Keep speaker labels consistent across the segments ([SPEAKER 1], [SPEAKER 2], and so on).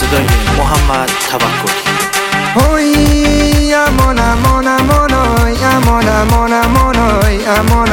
[SPEAKER 1] صدای محمد توکلی.
[SPEAKER 2] هوی امان امان امان امان امان امان امان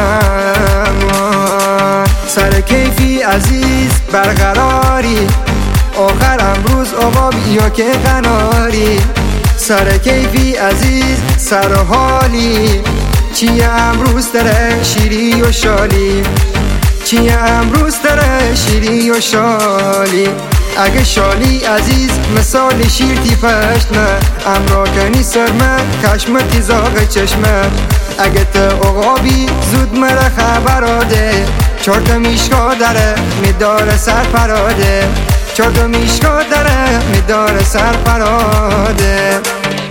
[SPEAKER 2] امان سر کیفی عزیز برقراری آخر امروز آقا بیا که قناری سر کیفی عزیز سر حالی چیه امروز داره شیری و شالی چیه امروز داره شیری و شالی اگه شالی عزیز مثال شیر تیپش نه امرا کنی سرمه کشمتی زاغ چشمه اگه تا اقابی زود مره خبراده چارتا میشکا داره میداره سر پراده چارتا میشکا داره میداره سر پراده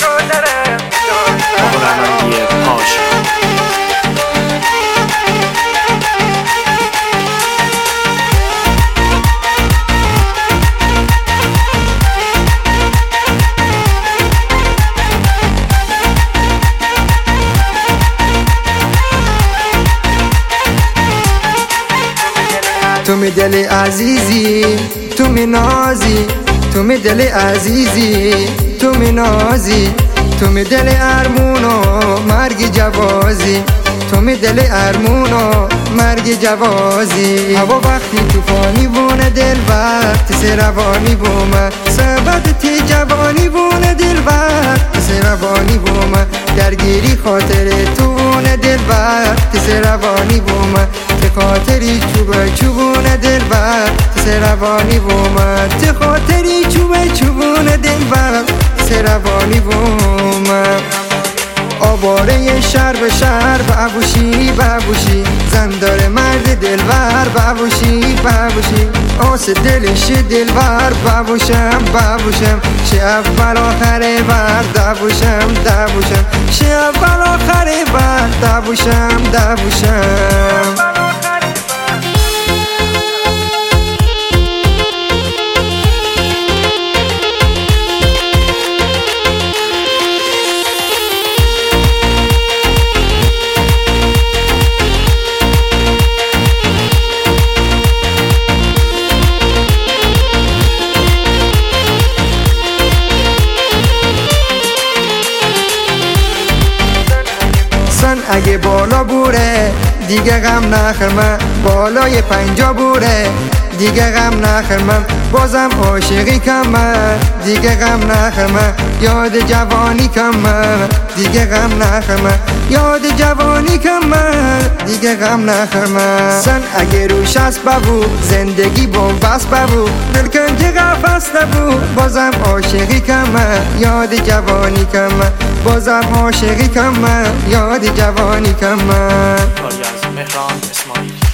[SPEAKER 1] هنرمندی پاش
[SPEAKER 2] تو می دل عزیزی تو می نازی تو می دل عزیزی تو می نازی تو می دل ارمون و مرگ جوازی تو می دل ارمون و مرگ جوازی هوا وقتی توفانی بونه دل وقت سروانی بومه سبت تی جوانی بونه دل وقت سروانی بومه درگیری خاطر تو بونه دل وقت سروانی بومه ته خاطری چوبه چوبونه دل وقت سروانی بومه ته خاطری چوبه چوبونه دل وقت سروانی بومه آواره شهر به شهر بابوشی بابوشی زندار مرد دلبر بابوشی بابوشی آس دلش دلبر بابوشم بابوشم شه اول آخره بر دبوشم دبوشم شه اول آخره بر دبوشم دبوشم اگه بالا بوره دیگه غم نخرمم بالای 50 بوره دیگه غم نخرمم بازم عاشقی کمم دیگه غم نخرمم یاد جوانی کمم دیگه غم نخرمم یاد جوانی کمم دیگه غم نخرمم سن اگه روش است ببو زندگی بومبست ببو دلکن که قفص نبو بازم عاشقی کمم یاد جوانی کمم بازم عاشقی کمم یاد جوانی کمم
[SPEAKER 1] کاری از مهران اسماعیلی.